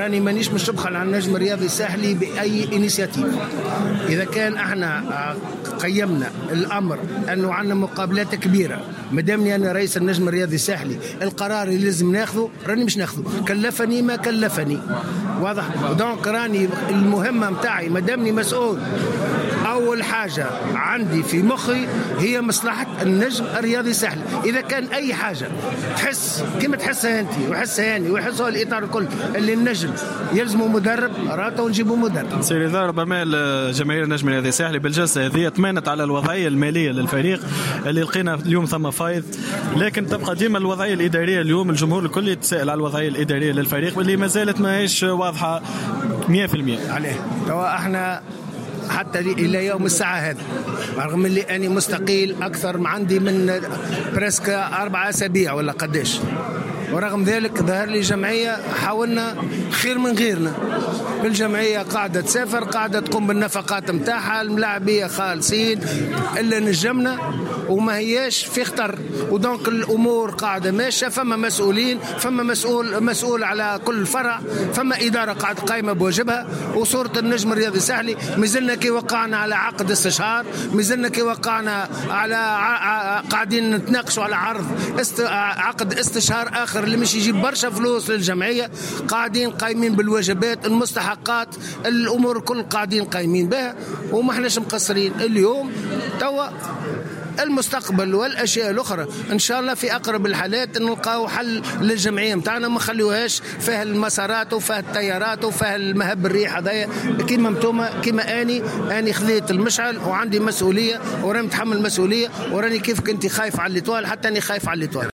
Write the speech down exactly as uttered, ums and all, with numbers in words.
راني مانيش مش نبخل على النجم الرياضي الساحلي باي انيشيتيف. اذا كان احنا قيمنا الامر انه عندنا مقابلات كبيره، مادامني انا رئيس النجم الرياضي الساحلي القرار اللي لازم ناخذه راني مش ناخذه، كلفني ما كلفني، واضح. دونك راني المهمه متاعي مادامني مسؤول، اول حاجه عندي في مخي هي مصلحه النجم الرياضي الساحلي. اذا كان اي حاجه تحس كما تحسها انت ويحسها هاني ويحسها الاطار الكل اللي النجم يلزموا مدرب راته ونجيبوا مدرب. سيدي ربما جماهير النجم الرياضي الساحلي بالجلسه هذه تمانت على الوضعيه الماليه للفريق اللي لقينا اليوم ثم فايض، لكن تبقى ديما الوضعيه الاداريه. اليوم الجمهور الكل يتساءل على الوضعيه الاداريه للفريق واللي ما زالت ما هيش واضحه مية بالمية عليه. توا احنا حتى إلى يوم الساعة هذا رغم اللي أنا مستقيل أكثر ما عندي من برسك أربع أسابيع ولا قديش، ورغم ذلك ظهر لي جمعية حاولنا خير من غيرنا. الجمعية قاعدة تسافر، قاعدة تقوم بالنفقات متاعها، الملاعبية خالصين إلا نجمنا وما هياش في خطر. ودونك الأمور قاعدة ماشية، فما مسؤولين، فما مسؤول مسؤول على كل فرع، فما إدارة قاعدة قائمة بواجبها. وصورة النجم الرياضي الساحلي مازلنا كي وقعنا على عقد استشهار، مازلنا كي وقعنا على ع... قاعدين نتناقشوا على عرض است... عقد استشهار آخر اللي مش يجيب برشا فلوس للجمعية. قاعدين قايمين بالواجبات المستحقات، الأمور كل قاعدين قايمين بها وما احناش مقصرين. اليوم توا المستقبل والأشياء الأخرى إن شاء الله في أقرب الحالات نلقاو حل للجمعية متاعنا، ما خليوهاش فيها المسارات وفيها التيارات وفيها المهب الريح هذايا. كيما متوما كيما أني أني خذيت المشعل وعندي مسؤولية وراني متحمل مسؤولية، وراني كيف كنت خايف على الإطوال حتى أني خايف على الإطوال.